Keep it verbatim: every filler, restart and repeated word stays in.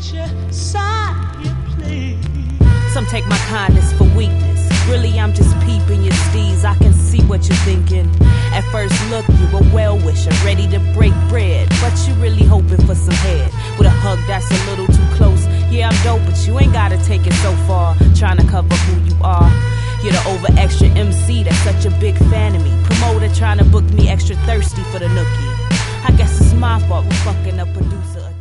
your side, please. Some take my kindness for weakness. Really, I'm just peeping your steez. I can see what you're thinking. At first look, you a well-wisher, ready to break bread, but you really hoping for some head. With a hug that's a little too close. Yeah, I'm dope, but you ain't gotta take it so far. Trying to cover who you are. You're the over extra M C that's such a big fan of me. Promoter trying to book me extra thirsty for the nookie. I guess it's my fault for fucking a producer.